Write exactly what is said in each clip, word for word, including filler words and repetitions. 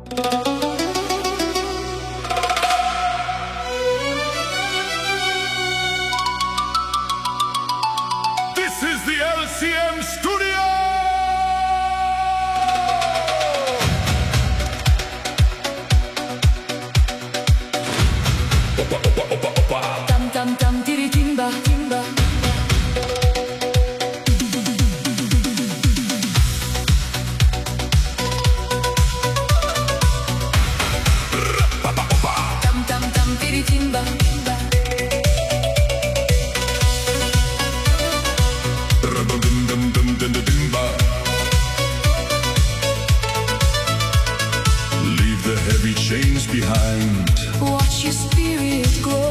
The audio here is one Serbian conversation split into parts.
This is the L C M Studio! Opa, opa, opa, opa. Tam tam tam tiri timba timba. Tam tam tam tiri timba timba. Leave the heavy chains behind. Watch your spirit grow.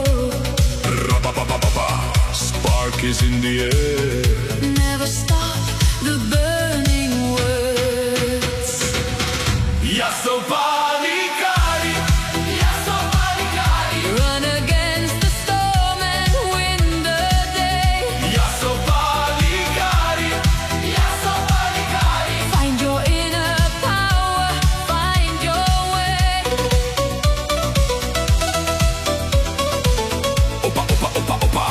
Spark is in the air. Never stop the burning words. Yasso Palicari, Yasso Palicari. Run against the storm and win the day. Yasso Palicari, Yasso Palicari. Find your inner power, find your way. Opa, opa, opa, opa.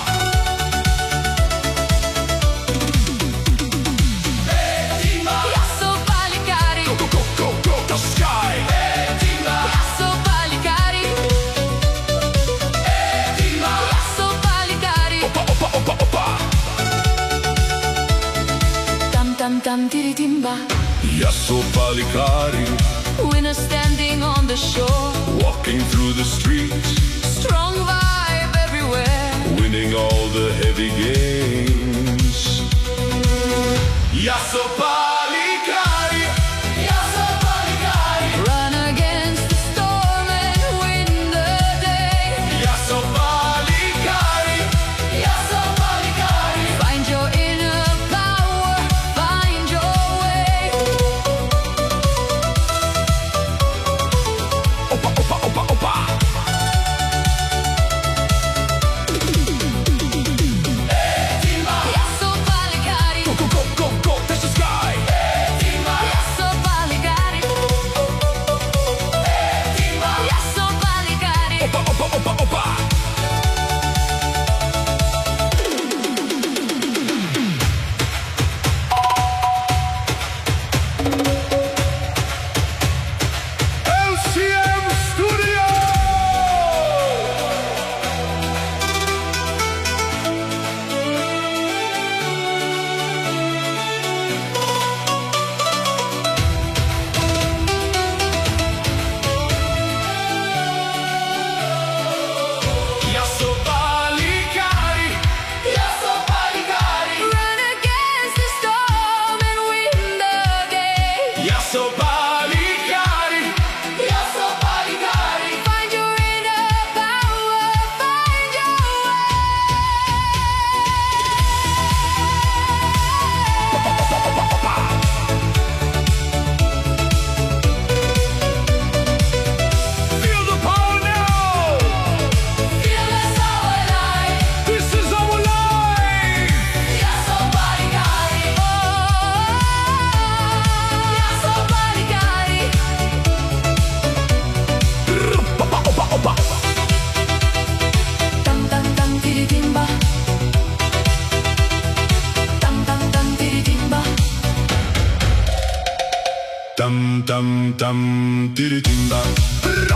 Yasso Palicari, Go, go, go, go, the sky. Yasso Palicari, Yasso Palicari. Opa, opa, opa, opa. Tam tam tam tiri timba. Yasso Palicari. Winner standing on the shore. Walking through the streets, Strong vibe everywhere. winning all the heavy games. Yasso Palicari, Yasso Palicari. Run against the storm and win the day. Yasso Palicari, Yasso Palicari. Find your inner power, find your way. Opa, opa, opa, opa. Yasso Palicari, Go, go, go, go, go, touch the sky. Yasso Palicari, Yasso Palicari. Opa, opa, opa, opa. L C M Studio! Yasso Palicari, Yasso Palicari. Run against the storm and win the day. Yasso Palicari, Yasso Palicari. Find your inner power, find your Feel the power now! Feel us all alive. This is our life! Yasso Palicari, oh, Yasso Palicari. Opa, opa, opa. Tam tam tam tiri timba. Tam tam tam tiri timba. Tam tam tam tiri timba.